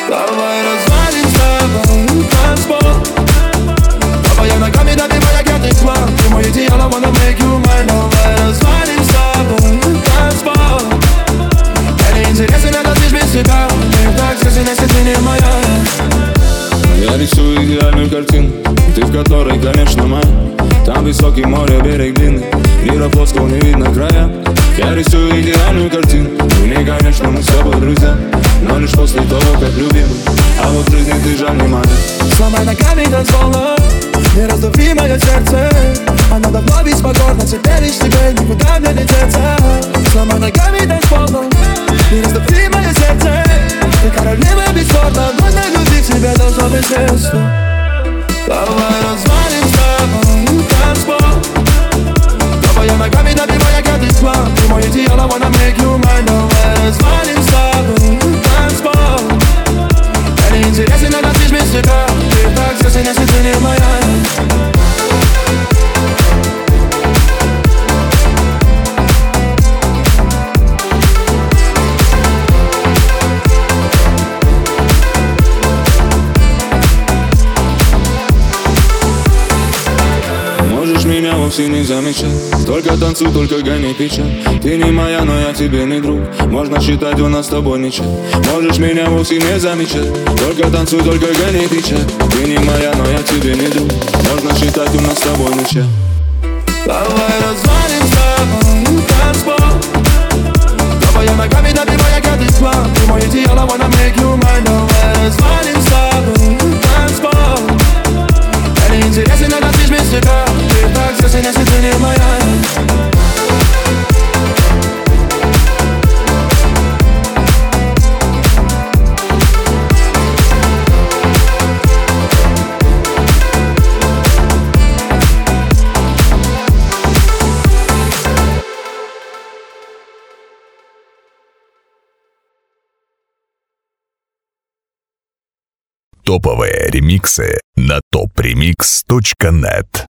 Давай развалим с тобой танцпол. Твоя ногами добивая пятый план. Ты мой идеал, I wanna make you mine. Давай развалим с тобой танцпол. Мне не интересен этот лишь без тебя. Ты так здесь, если ты не моя. Я рисую идеальную картину, ты в которой, конечно, моя. Там высокий море, берег длинный, мира плоского не видно края. Я рисую идеальную картину, в ней, конечно, мы с тобой друзья, но лишь после того, как любим. А вот в жизни ты жаль не моя. Сломай ногами танцпола, не раздави мое сердце. Оно давно беспокойно, теперь лишь тебе никуда мне не деться. Сломай ногами танцпола, не раздави мое сердце. Ты королева бесспорно, но для любви к тебе должно быть место. Давай развалим с тобой танцпол. Твоя ногами добивая пятый план. Ты мой идеал, I wanna make you mine. Давай развалим с тобой танцпол. Мне не интересен этот лишь без тебя. Ты так здесь, если ты не моя. Меня вовсе не замечать, только танцуй, только гони печаль. Ты не моя, но я тебе не друг. Можно считать, у нас с тобой ничего. Можешь меня вовсе не замечать, только танцуй, только гони печаль. Ты не моя, но я тебе не друг. Можно считать, у нас с тобой ничего. Давай развалим с тобой танцпол. Твоя ногами добивая пятый план. Ты мой идеал, I wanna make you mine. Давай развалим с тобой танцпол. Мне не интересен этот лишь без тебя. Ты так здесь, если ты не моя. Топовые ремиксы на topremix.net.